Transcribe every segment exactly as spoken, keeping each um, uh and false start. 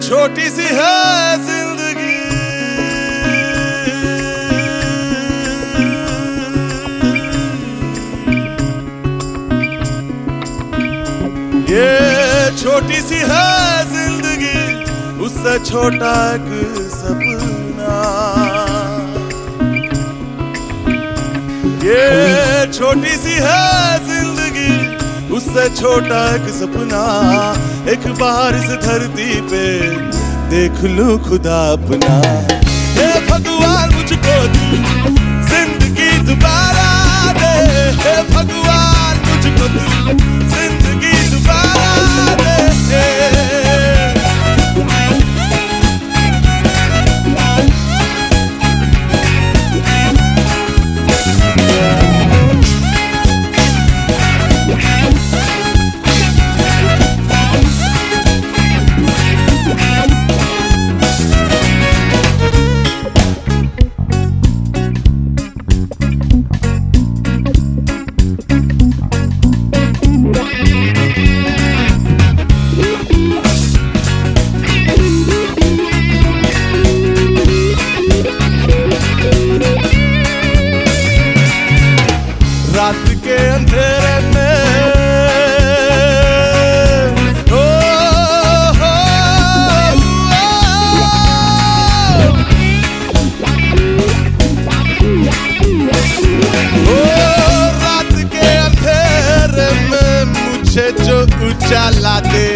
छोटी सी है जिंदगी, ये छोटी सी है जिंदगी, उससे छोटा एक सपना। ये छोटी सी है जिंदगी, उससे छोटा एक सपना। एक बार इस धरती पे देख लूं खुदा अपना। हे भगवान मुझको तू जिंदगी दोबारा दे, हे भगवान मुझको तू जिंदगी दोबारा दे। रात के अंधेरे में ओ, हो, ओ, रात के अंधेरे में मुझे जो उजाला दे,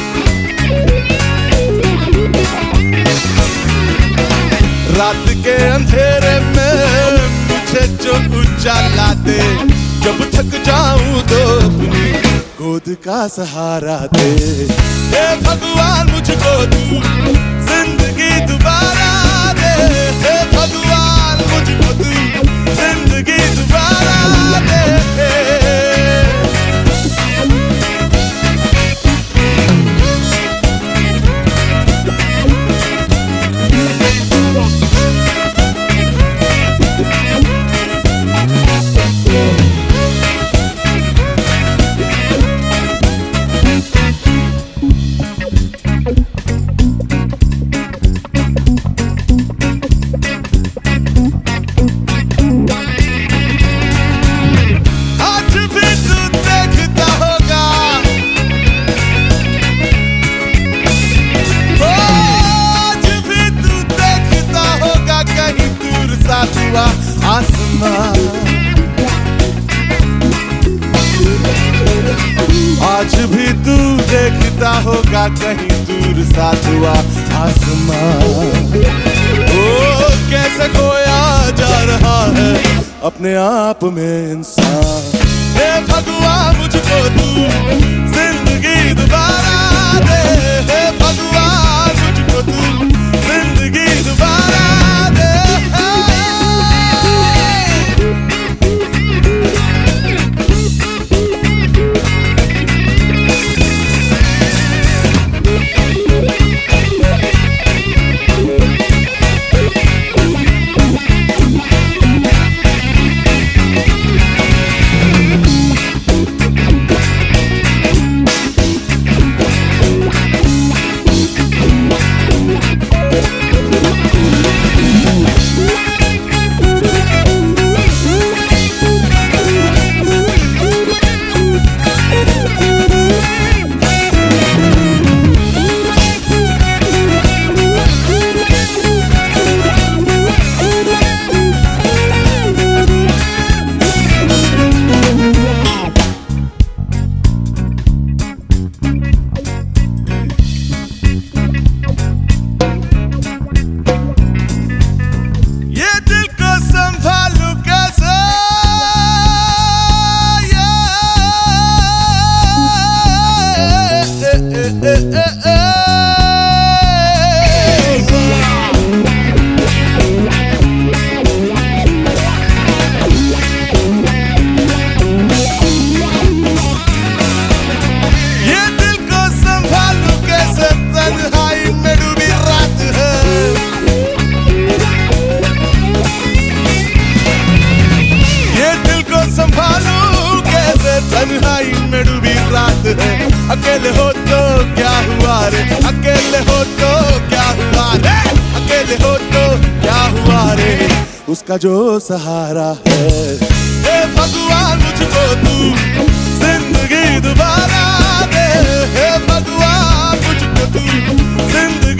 रात के अंधेरे में मुझे जो उजाला दे। जब थक जाऊं तो अपनी गोद का सहारा दे। हे भगवान मुझको तू जिंदगी दोबारा दे, हे भगवान मुझको तू जिंदगी दोबारा दे। आज भी तू देखता होगा कहीं दूर साथ हुआ आसमान। ओ कैसे खोया जा रहा है अपने आप में इंसान। हे भगवान मुझको तू जिंदगी दोबारा दे, हे भगवान मुझको तू जिंदगी दोबारा दे। अकेले हो तो क्या हुआ रे, उसका जो सहारा है। हे भगवान मुझको तू जिंदगी दोबारा दे, हे भगवान मुझको तू जिंदगी